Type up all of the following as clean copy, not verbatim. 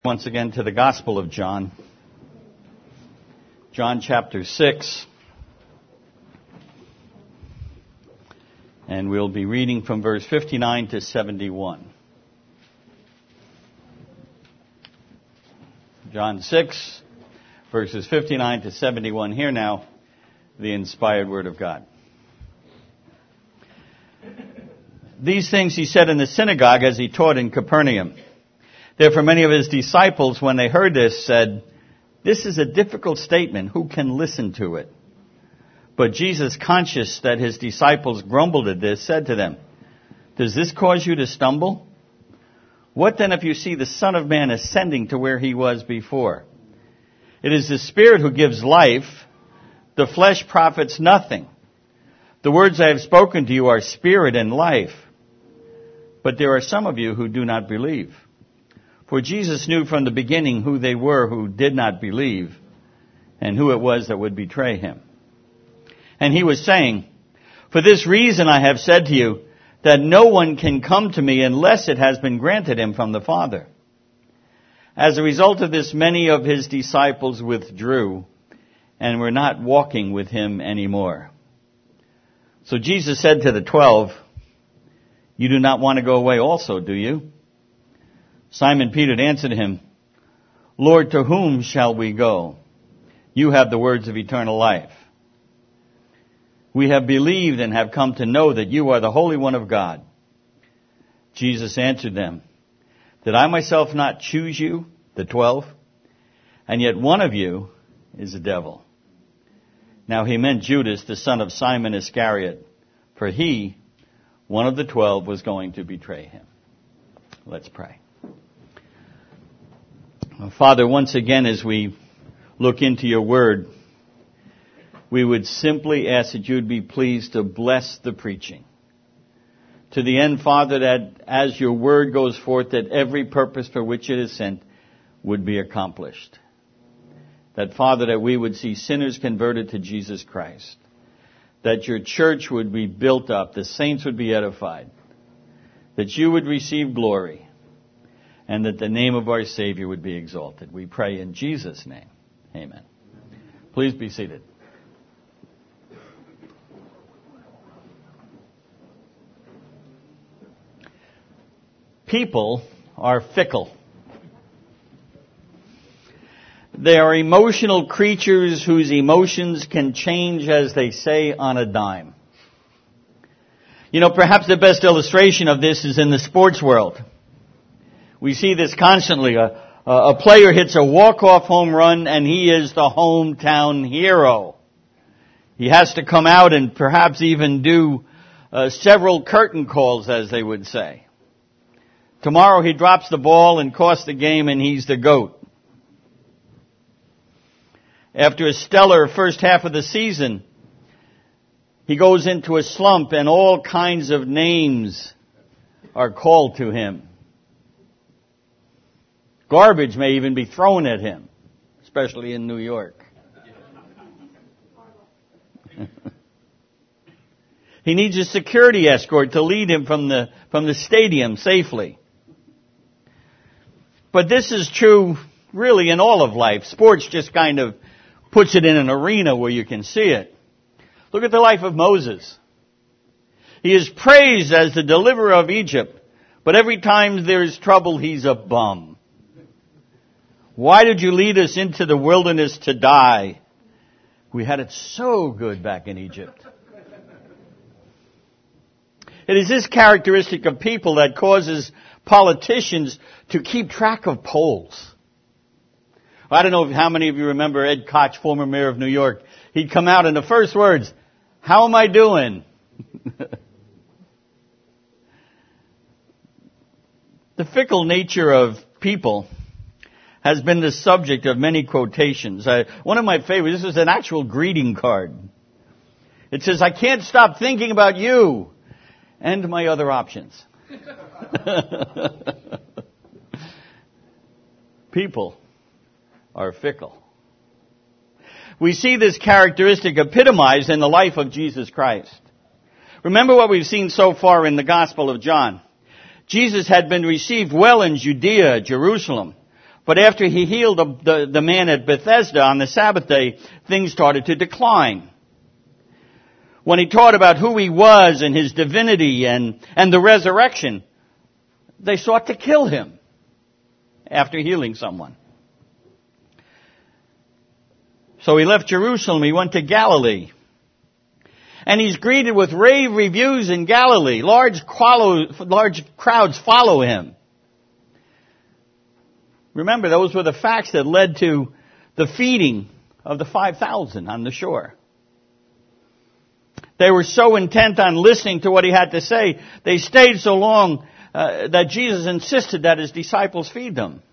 Once again to the Gospel of John. John chapter 6. And we'll be reading from verse 59 to 71. John 6, verses 59 to 71. Hear now the inspired word of God. These things he said in the synagogue as he taught in Capernaum. Therefore, many of his disciples, when they heard this, said, "This is a difficult statement. Who can listen to it?" But Jesus, conscious that his disciples grumbled at this, said to them, "Does this cause you to stumble? What then if you see the Son of Man ascending to where he was before? It is the Spirit who gives life. The flesh profits nothing. The words I have spoken to you are spirit and life. But there are some of you who do not believe." For Jesus knew from the beginning who they were who did not believe, and who it was that would betray him. And he was saying, "For this reason I have said to you, that no one can come to me unless it has been granted him from the Father." As a result of this, many of his disciples withdrew, and were not walking with him anymore. So Jesus said to the 12, "You do not want to go away also, do you?" Simon Peter answered him, "Lord, to whom shall we go? You have the words of eternal life. We have believed and have come to know that you are the Holy One of God." Jesus answered them, "Did I myself not choose you, the 12? And yet one of you is a devil." Now he meant Judas, the son of Simon Iscariot, for he, one of the 12, was going to betray him. Let's pray. Father, once again, as we look into your word, we would simply ask that you would be pleased to bless the preaching. To the end, Father, that as your word goes forth, that every purpose for which it is sent would be accomplished. That, Father, that we would see sinners converted to Jesus Christ. That your church would be built up, the saints would be edified. That you would receive glory. And that the name of our Savior would be exalted. We pray in Jesus' name. Amen. Please be seated. People are fickle. They are emotional creatures whose emotions can change, as they say, on a dime. You know, perhaps the best illustration of this is in the sports world. We see this constantly. A player hits a walk-off home run and he is the hometown hero. He has to come out and perhaps even do several curtain calls, as they would say. Tomorrow he drops the ball and costs the game and he's the GOAT. After a stellar first half of the season, he goes into a slump and all kinds of names are called to him. Garbage may even be thrown at him, especially in New York. He needs a security escort to lead him from the stadium safely. But this is true really in all of life. Sports just kind of puts it in an arena where you can see it. Look at the life of Moses. He is praised as the deliverer of Egypt, but every time there's trouble, he's a bum. "Why did you lead us into the wilderness to die? We had it so good back in Egypt." It is this characteristic of people that causes politicians to keep track of polls. I don't know how many of you remember Ed Koch, former mayor of New York. He'd come out and the first words, "How am I doing?" The fickle nature of people has been the subject of many quotations. One of my favorites, this is an actual greeting card. It says, "I can't stop thinking about you and my other options." People are fickle. We see this characteristic epitomized in the life of Jesus Christ. Remember what we've seen so far in the Gospel of John. Jesus had been received well in Judea, Jerusalem, But after he healed the man at Bethesda on the Sabbath day, things started to decline. When he taught about who he was and his divinity and the resurrection, they sought to kill him after healing someone. So he left Jerusalem, he went to Galilee. And he's greeted with rave reviews in Galilee. Large crowds follow him. Remember, those were the facts that led to the feeding of the 5,000 on the shore. They were so intent on listening to what he had to say, they stayed so long that Jesus insisted that his disciples feed them.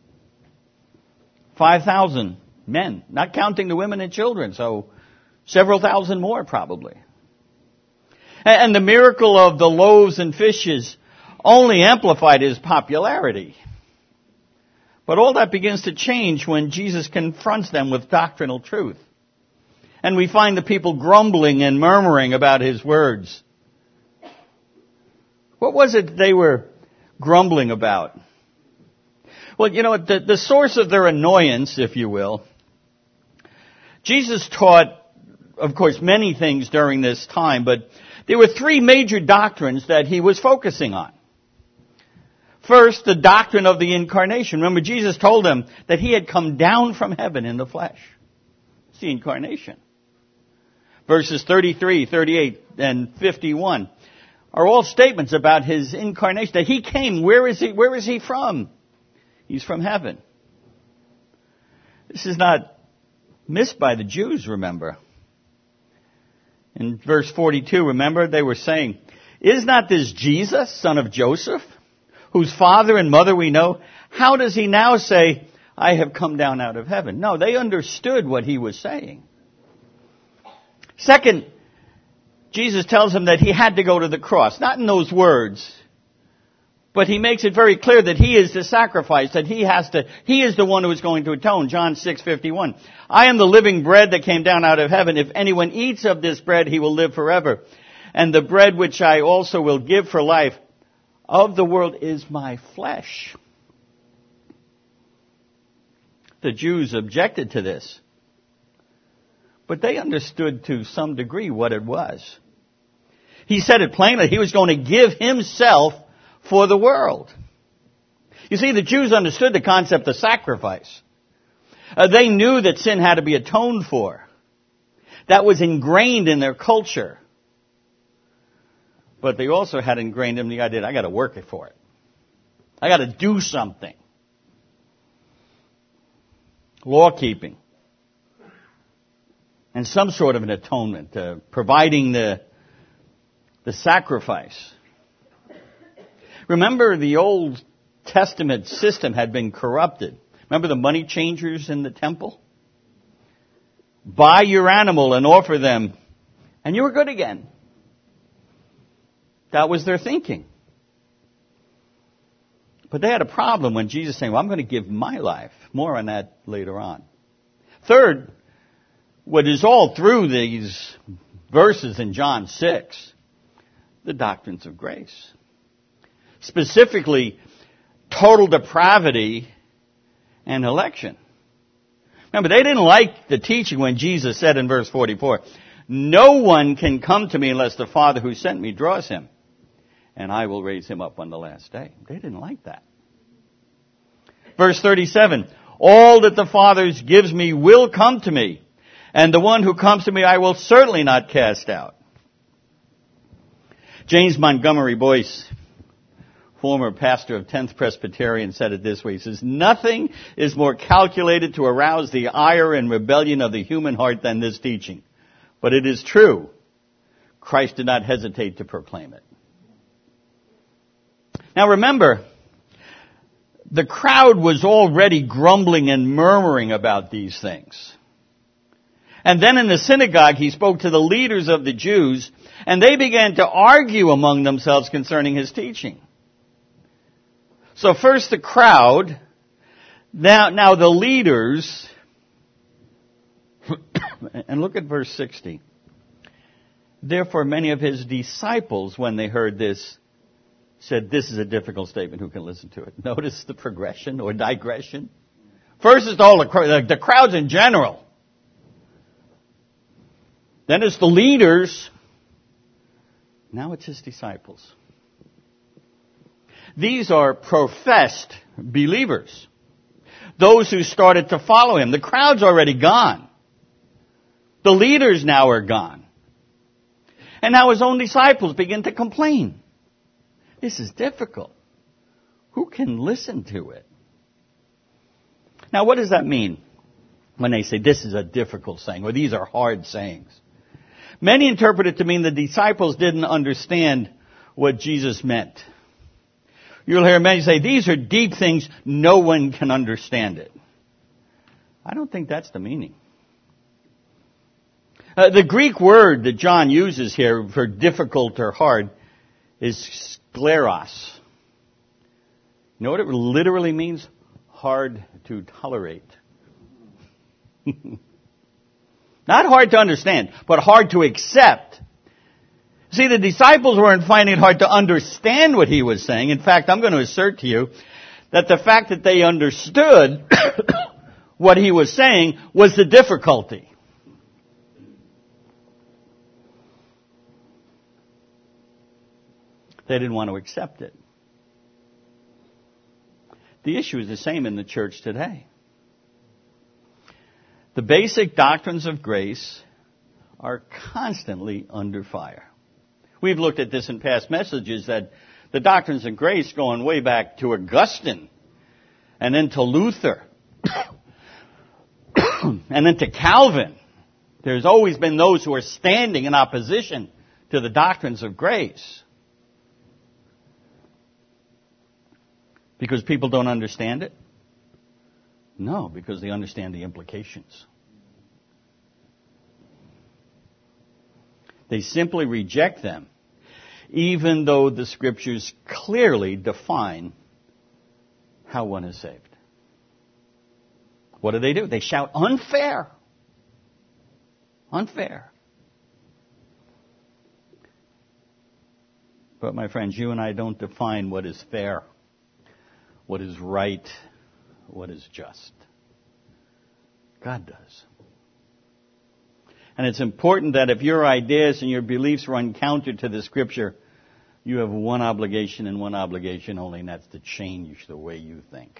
5,000 men, not counting the women and children, so several thousand more probably. And the miracle of the loaves and fishes only amplified his popularity. But all that begins to change when Jesus confronts them with doctrinal truth. And we find the people grumbling and murmuring about his words. What was it they were grumbling about? Well, you know, the source of their annoyance, if you will, Jesus taught, of course, many things during this time, but there were three major doctrines that he was focusing on. First, the doctrine of the incarnation. Remember, Jesus told them that he had come down from heaven in the flesh. It's the incarnation. Verses 33, 38, and 51 are all statements about his incarnation, that he came. Where is he from? He's from heaven. This is not missed by the Jews, remember. In verse 42, remember, they were saying, "Is not this Jesus, son of Joseph, whose father and mother we know? How does he now say, 'I have come down out of heaven'?" No, they understood what he was saying. Second, Jesus tells them that he had to go to the cross. Not in those words, but he makes it very clear that he is the sacrifice, that he is the one who is going to atone. John 6:51. "I am the living bread that came down out of heaven. If anyone eats of this bread, he will live forever. And the bread which I also will give for life of the world is my flesh." The Jews objected to this, but they understood to some degree what it was. He said it plainly. He was going to give himself for the world. You see, the Jews understood the concept of sacrifice. They knew that sin had to be atoned for. That was ingrained in their culture. But they also had ingrained in the idea, I got to work it for it. I got to do something. Law keeping. And some sort of an atonement, providing the sacrifice. Remember, the Old Testament system had been corrupted. Remember the money changers in the temple? Buy your animal and offer them, and you were good again. That was their thinking. But they had a problem when Jesus said, "Well, I'm going to give my life." More on that later on. Third, what is all through these verses in John 6, the doctrines of grace. Specifically, total depravity and election. Remember, they didn't like the teaching when Jesus said in verse 44, "No one can come to me unless the Father who sent me draws him, and I will raise him up on the last day." They didn't like that. Verse 37, "All that the Father gives me will come to me, and the one who comes to me I will certainly not cast out." James Montgomery Boyce, former pastor of 10th Presbyterian, said it this way. He says, "Nothing is more calculated to arouse the ire and rebellion of the human heart than this teaching. But it is true. Christ did not hesitate to proclaim it." Now remember, the crowd was already grumbling and murmuring about these things. And then in the synagogue, he spoke to the leaders of the Jews, and they began to argue among themselves concerning his teaching. So first the crowd, now the leaders, and look at verse 60. "Therefore many of his disciples, when they heard this, said, 'This is a difficult statement. Who can listen to it?'" Notice the progression or digression. First it's all the crowds in general. Then it's the leaders. Now it's his disciples. These are professed believers. Those who started to follow him. The crowd's already gone. The leaders now are gone. And now his own disciples begin to complain. This is difficult. Who can listen to it? Now, what does that mean when they say this is a difficult saying or these are hard sayings? Many interpret it to mean the disciples didn't understand what Jesus meant. You'll hear many say, these are deep things, no one can understand it. I don't think that's the meaning. The Greek word that John uses here for difficult or hard is skleros. You know what it literally means? Hard to tolerate. Not hard to understand, but hard to accept. See, the disciples weren't finding it hard to understand what he was saying. In fact, I'm going to assert to you that the fact that they understood what he was saying was the difficulty. They didn't want to accept it. The issue is the same in the church today. The basic doctrines of grace are constantly under fire. We've looked at this in past messages that the doctrines of grace going way back to Augustine and then to Luther and then to Calvin. There's always been those who are standing in opposition to the doctrines of grace. Because people don't understand it? No, because they understand the implications. They simply reject them, even though the Scriptures clearly define how one is saved. What do? They shout, unfair. Unfair. But my friends, you and I don't define what is fair, what is right, what is just. God does. And it's important that if your ideas and your beliefs run counter to the Scripture, you have one obligation and one obligation only, and that's to change the way you think.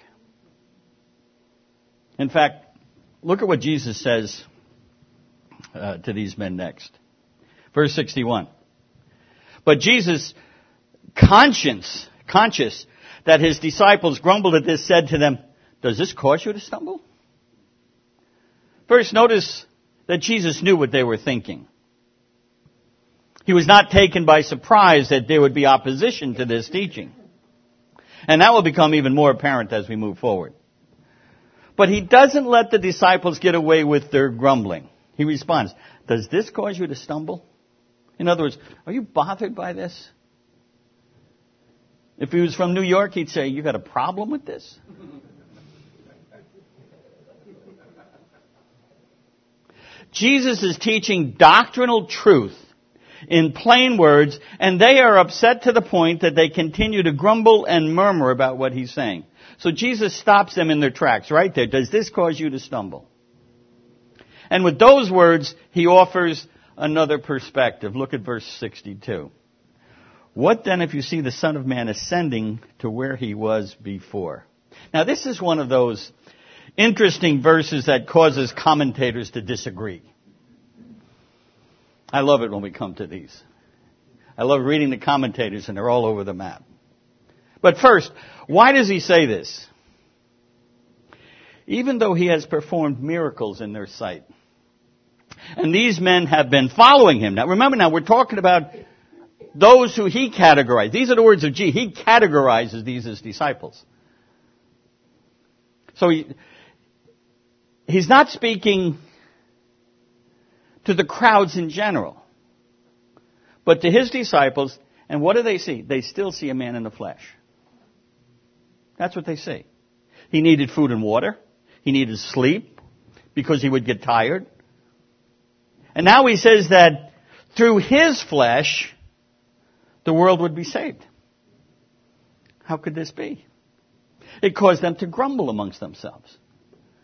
In fact, look at what Jesus says to these men next. Verse 61. But Jesus, conscious that his disciples grumbled at this, said to them, does this cause you to stumble? First, notice that Jesus knew what they were thinking. He was not taken by surprise that there would be opposition to this teaching. And that will become even more apparent as we move forward. But he doesn't let the disciples get away with their grumbling. He responds, does this cause you to stumble? In other words, are you bothered by this? If he was from New York, he'd say, you got a problem with this? Jesus is teaching doctrinal truth in plain words, and they are upset to the point that they continue to grumble and murmur about what he's saying. So Jesus stops them in their tracks right there. Does this cause you to stumble? And with those words, he offers another perspective. Look at verse 62. What then if you see the Son of Man ascending to where he was before? Now this is one of those interesting verses that causes commentators to disagree. I love it when we come to these. I love reading the commentators, and they're all over the map. But first, why does he say this? Even though he has performed miracles in their sight, and these men have been following him. Now remember, we're talking about those who he categorized. These are the words of Jesus. He categorizes these as disciples. So he's not speaking to the crowds in general, but to his disciples. And what do they see? They still see a man in the flesh. That's what they see. He needed food and water. He needed sleep because he would get tired. And now he says that through his flesh, the world would be saved. How could this be? It caused them to grumble amongst themselves.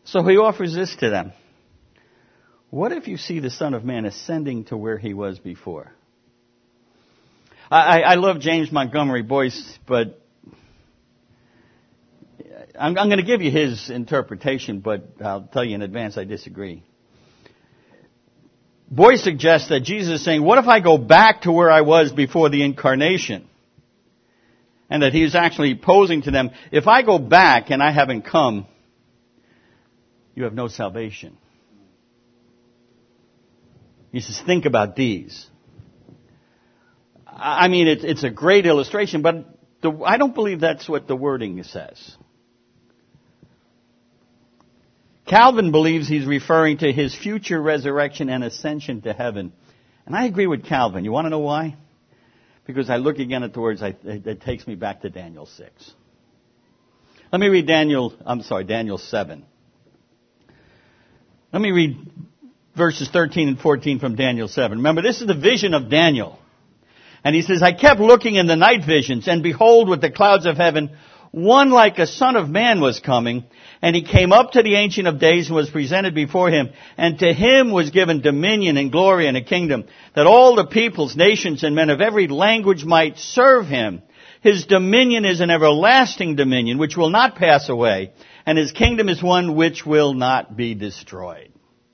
So he offers this to them. What if you see the Son of Man ascending to where he was before? I love James Montgomery Boyce, but I'm going to give you his interpretation, but I'll tell you in advance I disagree. Boyce suggests that Jesus is saying, what if I go back to where I was before the incarnation? And that he's actually posing to them, if I go back and I haven't come, you have no salvation. He says, think about these. I mean, it's a great illustration, but I don't believe that's what the wording says. Calvin believes he's referring to his future resurrection and ascension to heaven. And I agree with Calvin. You want to know why? Because I look again at the words, it takes me back to Daniel 6. Let me read Daniel 7. Let me read verses 13 and 14 from Daniel 7. Remember, this is the vision of Daniel. And he says, I kept looking in the night visions, and behold, with the clouds of heaven, one like a son of man was coming, and he came up to the Ancient of Days and was presented before him, and to him was given dominion and glory and a kingdom, that all the peoples, nations, and men of every language might serve him. His dominion is an everlasting dominion, which will not pass away, and his kingdom is one which will not be destroyed.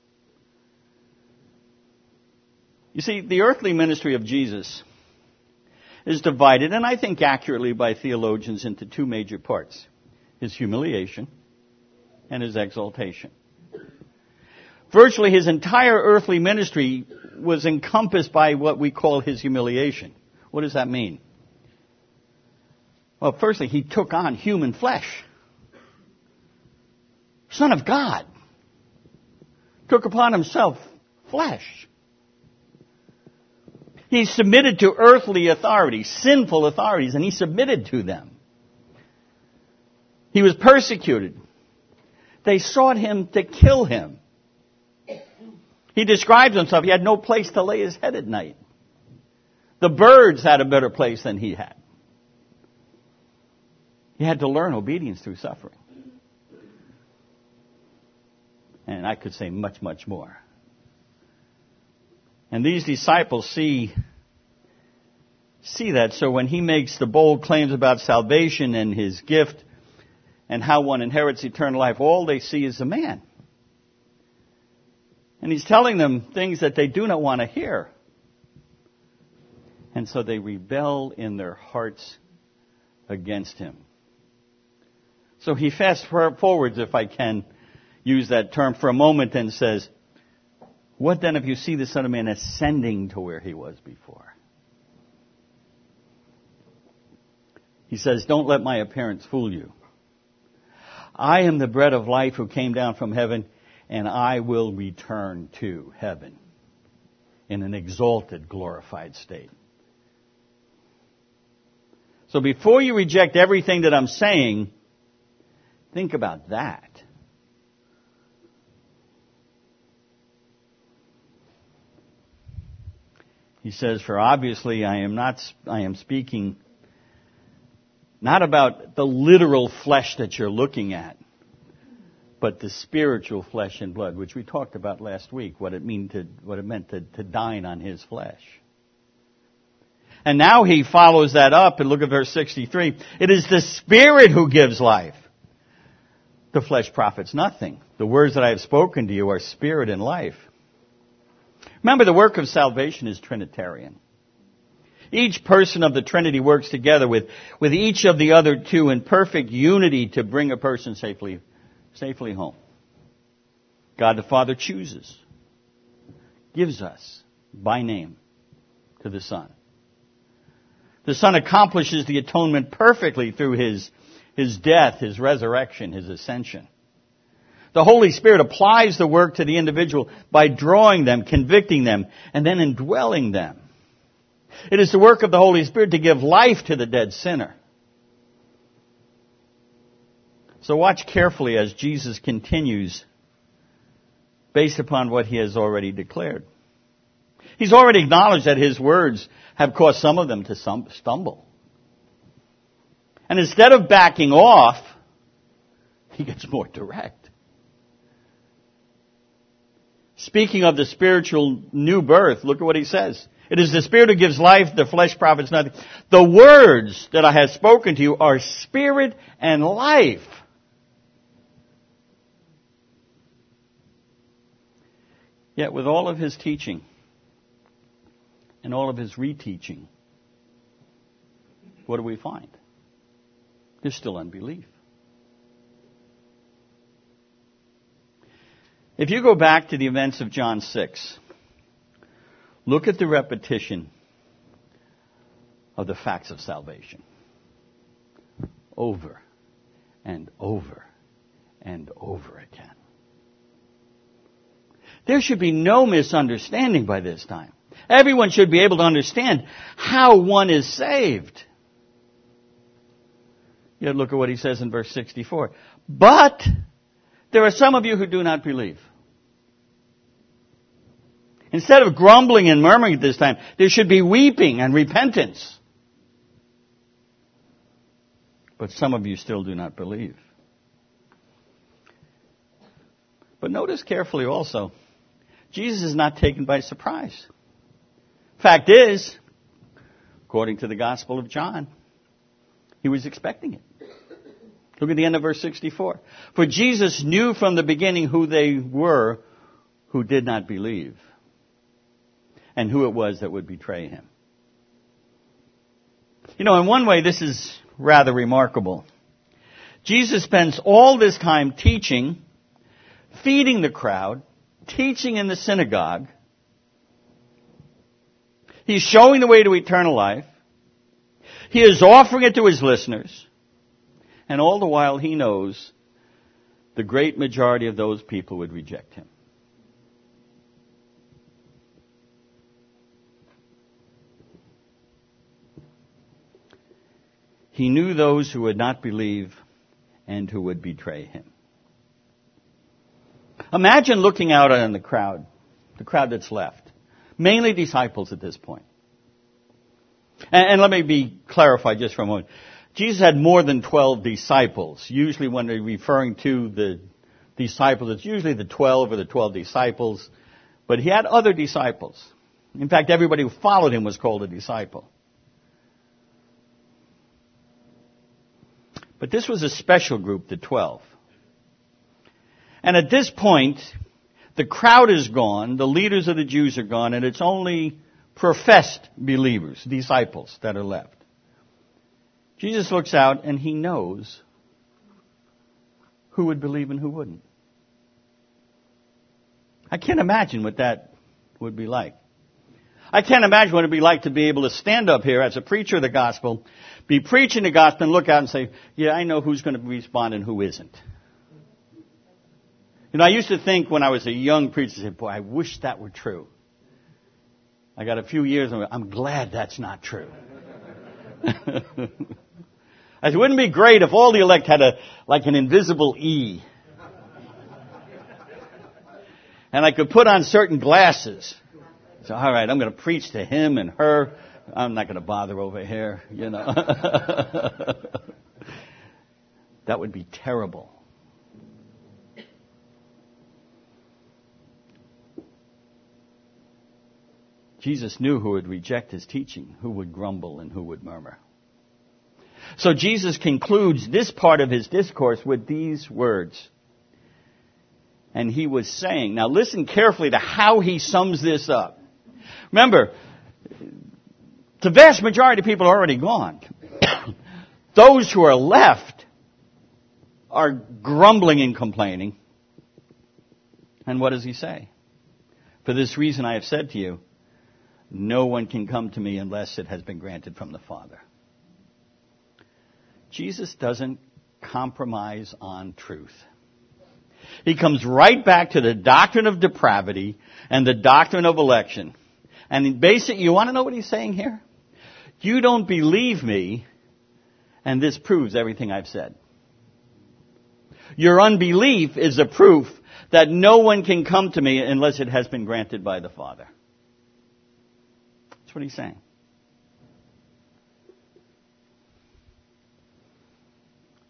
You see, the earthly ministry of Jesus is divided, and I think accurately by theologians, into two major parts. His humiliation and his exaltation. Virtually his entire earthly ministry was encompassed by what we call his humiliation. What does that mean? Well, firstly, he took on human flesh. Son of God took upon himself flesh. He submitted to earthly authorities, sinful authorities, and he submitted to them. He was persecuted. They sought him to kill him. He describes himself, he had no place to lay his head at night. The birds had a better place than he had. He had to learn obedience through suffering. And I could say much, much more. And these disciples see that. So when he makes the bold claims about salvation and his gift and how one inherits eternal life, all they see is a man. And he's telling them things that they do not want to hear. And so they rebel in their hearts against him. So he fast forwards, if I can use that term for a moment, and says, what then if you see the Son of Man ascending to where he was before? He says, don't let my appearance fool you. I am the bread of life who came down from heaven, and I will return to heaven in an exalted, glorified state. So before you reject everything that I'm saying, think about that. He says, for obviously I am speaking not about the literal flesh that you're looking at, but the spiritual flesh and blood, which we talked about last week, what it meant to dine on his flesh. And now he follows that up, and look at verse 63. It is the Spirit who gives life. The flesh profits nothing. The words that I have spoken to you are spirit and life. Remember, the work of salvation is Trinitarian. Each person of the Trinity works together with each of the other two in perfect unity to bring a person safely home. God the Father chooses, gives us by name to the Son. The Son accomplishes the atonement perfectly through his death, his resurrection, his ascension. The Holy Spirit applies the work to the individual by drawing them, convicting them, and then indwelling them. It is the work of the Holy Spirit to give life to the dead sinner. So watch carefully as Jesus continues based upon what he has already declared. He's already acknowledged that his words have caused some of them to stumble. And instead of backing off, he gets more direct. speaking of the spiritual new birth, look at what he says. It is the Spirit who gives life, the flesh profits nothing. The words that I have spoken to you are spirit and life. Yet with all of his teaching and all of his reteaching, what do we find? There's still unbelief. If you go back to the events of John 6, look at the repetition of the facts of salvation. Over and over and over again. There should be no misunderstanding by this time. Everyone should be able to understand how one is saved. Yet look at what he says in verse 64. But there are some of you who do not believe. Instead of grumbling and murmuring at this time, there should be weeping and repentance. But some of you still do not believe. But notice carefully also, Jesus is not taken by surprise. Fact is, according to the Gospel of John, he was expecting it. Look at the end of verse 64. For Jesus knew from the beginning who they were who did not believe, and who it was that would betray him. You know, in one way, this is rather remarkable. Jesus spends all this time teaching, feeding the crowd, teaching in the synagogue. He's showing the way to eternal life. He is offering it to his listeners. And all the while he knows the great majority of those people would reject him. He knew those who would not believe and who would betray him. Imagine looking out on the crowd that's left. Mainly disciples at this point. And let me be clarified just for a moment. Jesus had more than 12 disciples. Usually when they're referring to the disciples, it's usually the 12 or the 12 disciples. But he had other disciples. In fact, everybody who followed him was called a disciple. But this was a special group, the 12. And at this point, the crowd is gone, the leaders of the Jews are gone, and it's only professed believers, disciples, that are left. Jesus looks out and he knows who would believe and who wouldn't. I can't imagine what that would be like. I can't imagine what it would be like to be able to stand up here as a preacher of the gospel, be preaching the gospel, and look out and say, yeah, I know who's going to respond and who isn't. You know, I used to think when I was a young preacher, I said, boy, I wish that were true. I got a few years, and I'm glad that's not true. I said, wouldn't it be great if all the elect had an invisible E? And I could put on certain glasses. So, all right, I'm going to preach to him and her. I'm not going to bother over here, you know. That would be terrible. Jesus knew who would reject his teaching, who would grumble, and who would murmur. So Jesus concludes this part of his discourse with these words. And he was saying, now listen carefully to how he sums this up. Remember, the vast majority of people are already gone. Those who are left are grumbling and complaining. And what does he say? For this reason I have said to you, no one can come to me unless it has been granted from the Father. Jesus doesn't compromise on truth. He comes right back to the doctrine of depravity and the doctrine of election. And basically, you want to know what he's saying here? You don't believe me, and this proves everything I've said. Your unbelief is a proof that no one can come to me unless it has been granted by the Father. That's what he's saying.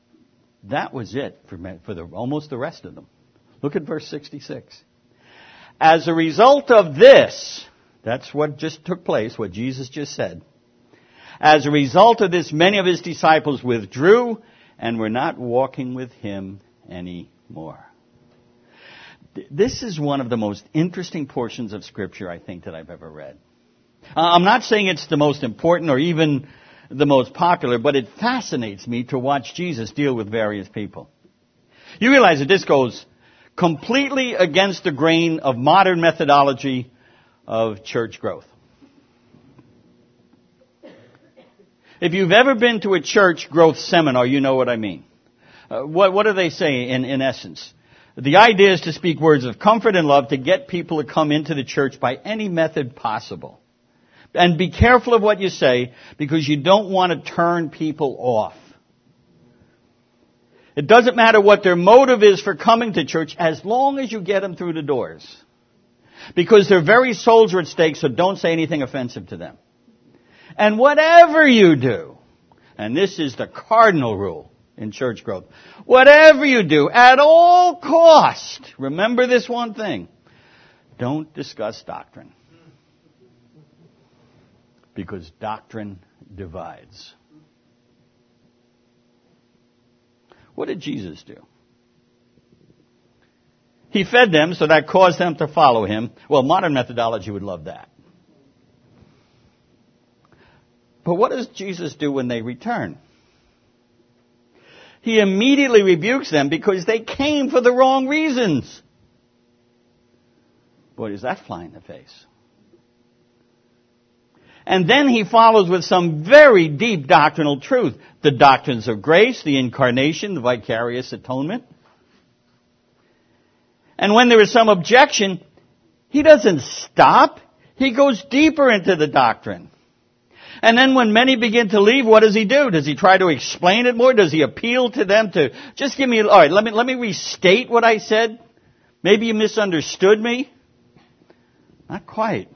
That was it for almost the rest of them. Look at verse 66. As a result of this, that's what just took place, what Jesus just said. As a result of this, many of his disciples withdrew and were not walking with him anymore. This is one of the most interesting portions of Scripture, I think, that I've ever read. I'm not saying it's the most important or even the most popular, but it fascinates me to watch Jesus deal with various people. You realize that this goes completely against the grain of modern methodology of church growth. If you've ever been to a church growth seminar, you know what I mean. What do they say in essence? The idea is to speak words of comfort and love to get people to come into the church by any method possible. And be careful of what you say because you don't want to turn people off. It doesn't matter what their motive is for coming to church as long as you get them through the doors. Because their very souls are at stake, so don't say anything offensive to them. And whatever you do, and this is the cardinal rule in church growth, whatever you do, at all cost, remember this one thing, don't discuss doctrine. Because doctrine divides. What did Jesus do? He fed them, so that caused them to follow him. Well, modern methodology would love that. But what does Jesus do when they return? He immediately rebukes them because they came for the wrong reasons. Boy, does that fly in the face. And then he follows with some very deep doctrinal truth. The doctrines of grace, the incarnation, the vicarious atonement. And when there is some objection, he doesn't stop. He goes deeper into the doctrine. And then when many begin to leave, what does he do? Does he try to explain it more? Does he appeal to them to, just give me, all right, let me restate what I said? Maybe you misunderstood me? Not quite.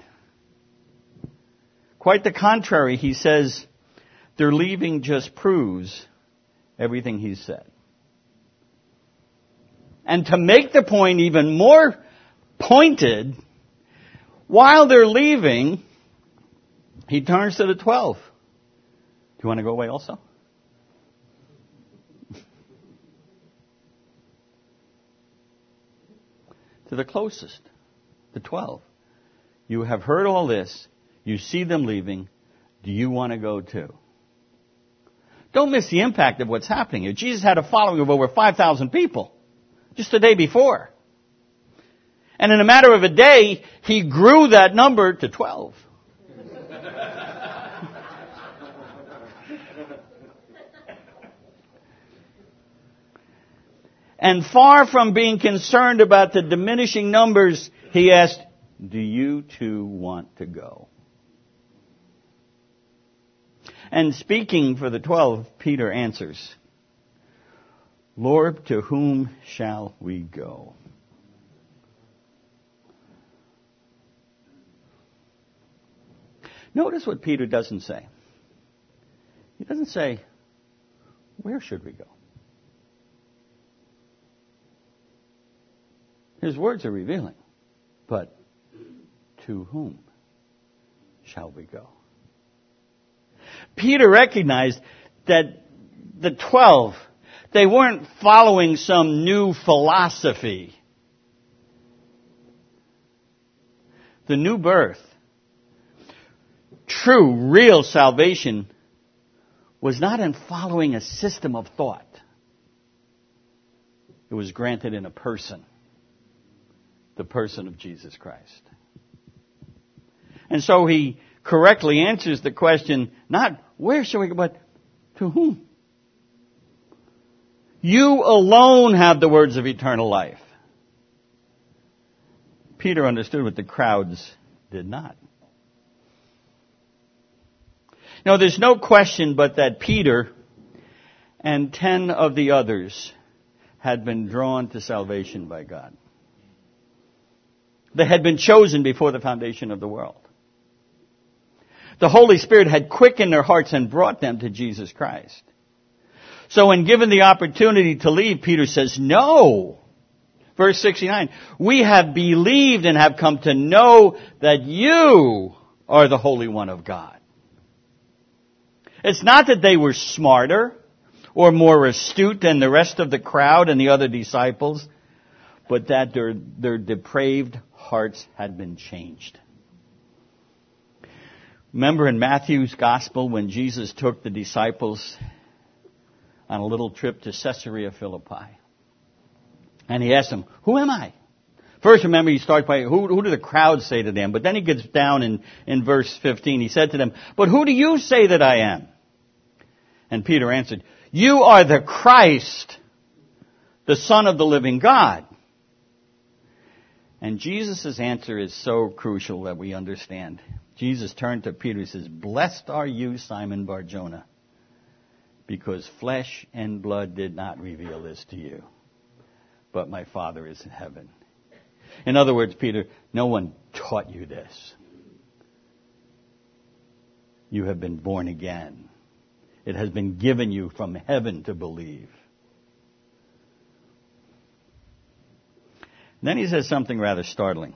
Quite the contrary, he says, their leaving just proves everything he said. And to make the point even more pointed, while they're leaving, he turns to the 12. Do you want to go away also? To the closest, the 12. You have heard all this. You see them leaving. Do you want to go too? Don't miss the impact of what's happening here. Jesus had a following of over 5,000 people just the day before. And in a matter of a day, he grew that number to 12. And far from being concerned about the diminishing numbers, he asked, do you too want to go? And speaking for the 12, Peter answers, Lord, to whom shall we go? Notice what Peter doesn't say. He doesn't say, where should we go? His words are revealing. But to whom shall we go? Peter recognized that the 12, they weren't following some new philosophy. The new birth, true, real salvation, was not in following a system of thought. It was granted in a person. The person of Jesus Christ. And so he correctly answers the question, not where shall we go, but to whom? You alone have the words of eternal life. Peter understood what the crowds did not. Now, there's no question but that Peter and 10 of the others had been drawn to salvation by God. They had been chosen before the foundation of the world. The Holy Spirit had quickened their hearts and brought them to Jesus Christ. So when given the opportunity to leave, Peter says, no, Verse 69, we have believed and have come to know that you are the Holy One of God. It's not that they were smarter or more astute than the rest of the crowd and the other disciples, but that their depraved hearts had been changed. Remember in Matthew's Gospel when Jesus took the disciples on a little trip to Caesarea Philippi. And he asked them, who am I? First, remember, he starts by, who do the crowd say to them? But then he gets down in verse 15. He said to them, but who do you say that I am? And Peter answered, you are the Christ, the Son of the living God. And Jesus' answer is so crucial that we understand. Jesus turned to Peter and says, blessed are you, Simon Bar-Jonah, because flesh and blood did not reveal this to you, but my Father is in heaven. In other words, Peter, no one taught you this. You have been born again. It has been given you from heaven to believe. And then he says something rather startling.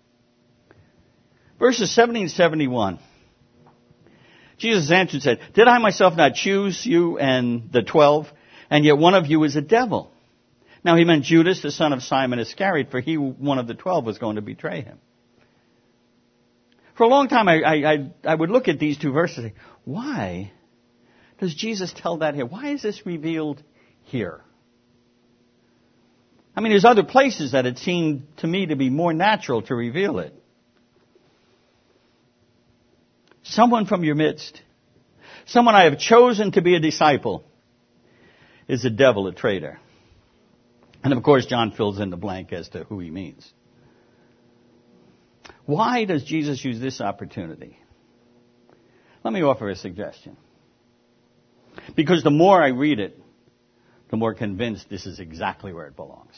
Verses 70 and 71. Jesus answered and said, did I myself not choose you and the 12, and yet one of you is a devil? Now he meant Judas, the son of Simon Iscariot, for he, one of the 12, was going to betray him. For a long time I would look at these two verses and say, why does Jesus tell that here? Why is this revealed here? I mean, there's other places that it seemed to me to be more natural to reveal it. Someone from your midst, someone I have chosen to be a disciple, is a devil, a traitor. And of course, John fills in the blank as to who he means. Why does Jesus use this opportunity? Let me offer a suggestion. Because the more I read it, the more convinced this is exactly where it belongs.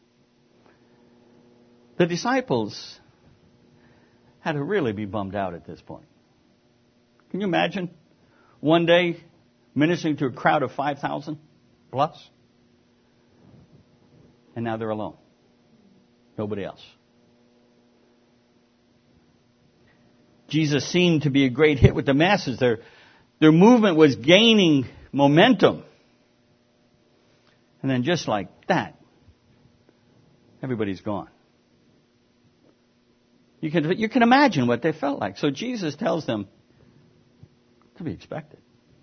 The disciples had to really be bummed out at this point. Can you imagine one day ministering to a crowd of 5,000 plus? And now they're alone. Nobody else. Jesus seemed to be a great hit with the masses. Their movement was gaining momentum. And then just like that, everybody's gone. You can imagine what they felt like. So Jesus tells them, to be expected.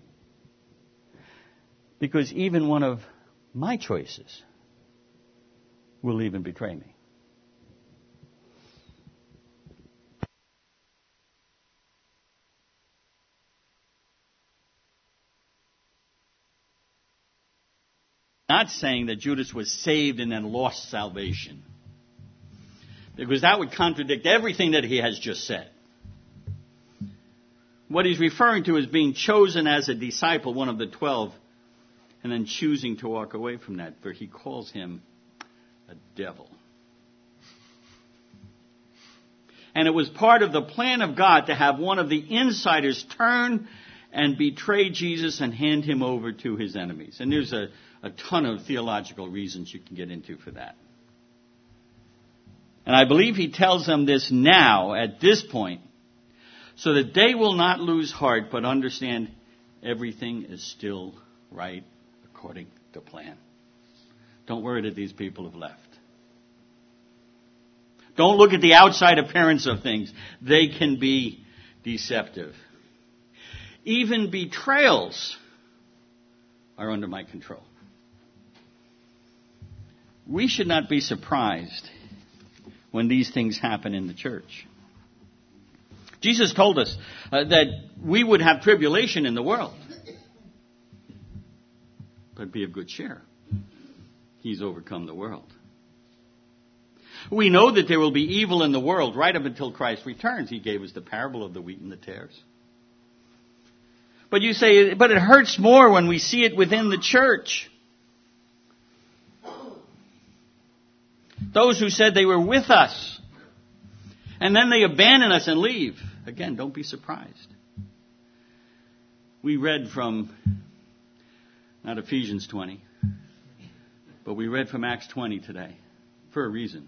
Because even one of my choices will even betray me. Not saying that Judas was saved and then lost salvation. Because that would contradict everything that he has just said. What he's referring to is being chosen as a disciple, one of the 12, and then choosing to walk away from that, for he calls him a devil. And it was part of the plan of God to have one of the insiders turn and betray Jesus and hand him over to his enemies. And there's a ton of theological reasons you can get into for that. And I believe he tells them this now, at this point, so that they will not lose heart, but understand everything is still right according to plan. Don't worry that these people have left. Don't look at the outside appearance of things. They can be deceptive. Even betrayals are under my control. We should not be surprised when these things happen in the church. Jesus told us that we would have tribulation in the world. But be of good cheer. He's overcome the world. We know that there will be evil in the world right up until Christ returns. He gave us the parable of the wheat and the tares. But you say, but it hurts more when we see it within the church. Those who said they were with us, and then they abandon us and leave. Again, don't be surprised. We read from, not Ephesians 20, but we read from Acts 20 today. for a reason.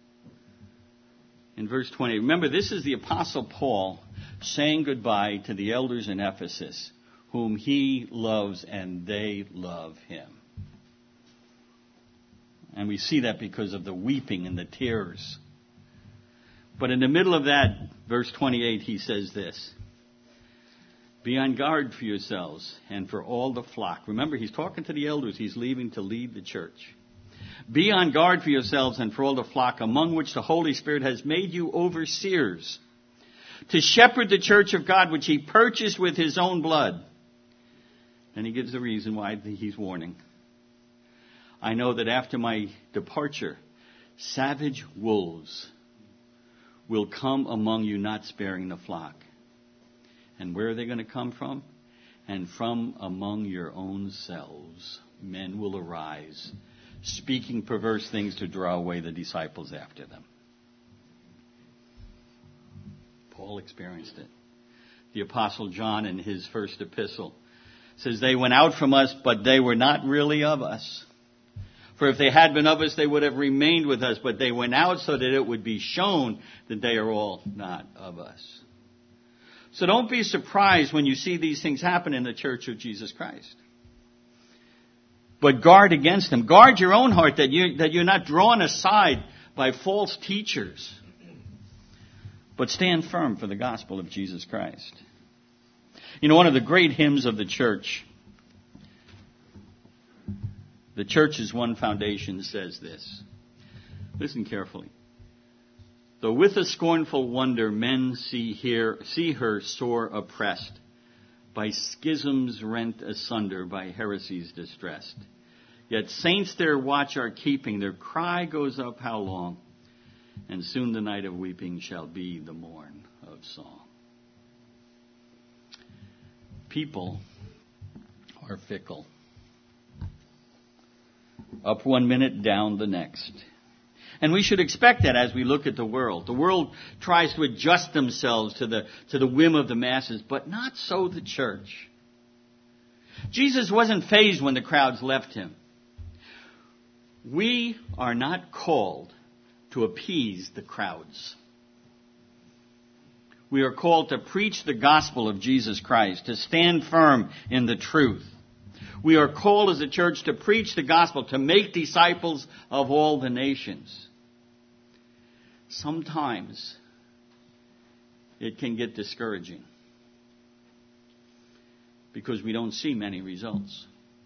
In verse 20, remember, this is the Apostle Paul saying goodbye to the elders in Ephesus, whom he loves and they love him. And we see that because of the weeping and the tears. But in the middle of that, verse 28, he says this: be on guard for yourselves and for all the flock. Remember, he's talking to the elders. He's leaving to lead the church. Be on guard for yourselves and for all the flock among which the Holy Spirit has made you overseers, to shepherd the church of God, which he purchased with his own blood. And he gives the reason why he's warning. I know that after my departure, savage wolves will come among you, not sparing the flock. And where are they going to come from? And from among your own selves, men will arise, speaking perverse things to draw away the disciples after them. Paul experienced it. The Apostle John, in his first epistle, says, they went out from us, but they were not really of us. For if they had been of us, they would have remained with us. But they went out so that it would be shown that they are all not of us. So don't be surprised when you see these things happen in the Church of Jesus Christ. But guard against them. Guard your own heart that you're not drawn aside by false teachers. But stand firm for the gospel of Jesus Christ. You know, one of the great hymns of the church's one foundation says this. Listen carefully. Though with a scornful wonder men see her sore oppressed, by schisms rent asunder, by heresies distressed. Yet saints their watch are keeping, their cry goes up how long, and soon the night of weeping shall be the morn of song. People are fickle. Up 1 minute, down the next. And we should expect that as we look at the world. The world tries to adjust themselves to the whim of the masses, but not so the church. Jesus wasn't fazed when the crowds left him. We are not called to appease the crowds. We are called to preach the gospel of Jesus Christ, to stand firm in the truth. We are called as a church to preach the gospel, to make disciples of all the nations. Sometimes it can get discouraging because we don't see many results.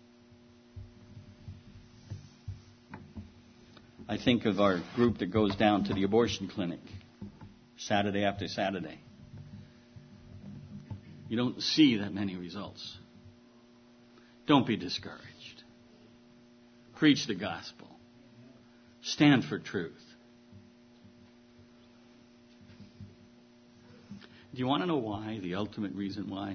I think of our group that goes down to the abortion clinic Saturday after Saturday. You don't see that many results. Don't be discouraged. Preach the gospel. Stand for truth. Do you want to know why? The ultimate reason why?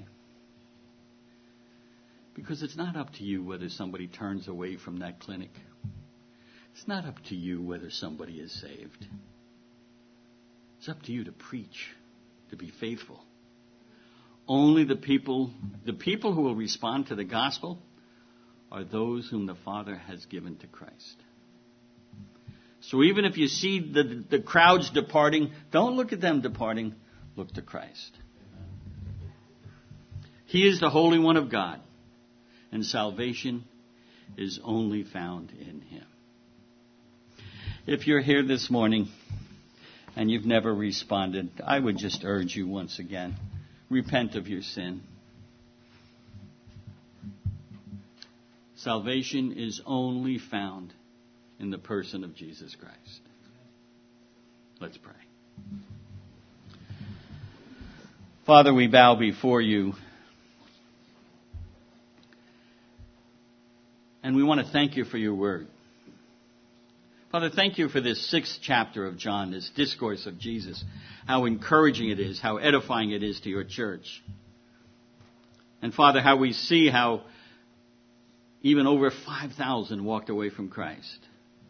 Because it's not up to you whether somebody turns away from that clinic. It's not up to you whether somebody is saved. It's up to you to preach, to be faithful. Only the people who will respond to the gospel are those whom the Father has given to Christ. So even if you see the crowds departing, don't look at them departing. Look to Christ. He is the Holy One of God, and salvation is only found in Him. If you're here this morning and you've never responded, I would just urge you once again, repent of your sin. Salvation is only found in the person of Jesus Christ. Let's pray. Father, we bow before you. And we want to thank you for your word. Father, thank you for this 6th chapter of John, this discourse of Jesus, how encouraging it is, how edifying it is to your church. And Father, how we see how even over 5,000 walked away from Christ.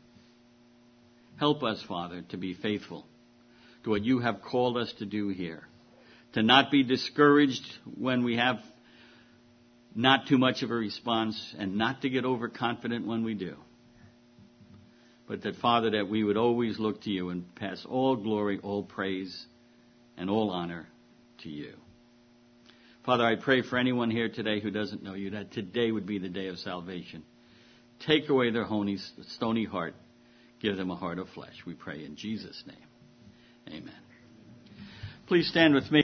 Help us, Father, to be faithful to what you have called us to do here. To not be discouraged when we have not too much of a response, and not to get overconfident when we do. but that, Father, that we would always look to you and pass all glory, all praise, and all honor to you. Father, I pray for anyone here today who doesn't know you, that today would be the day of salvation. Take away their stony heart. Give them a heart of flesh. We pray in Jesus' name. Amen. Please stand with me.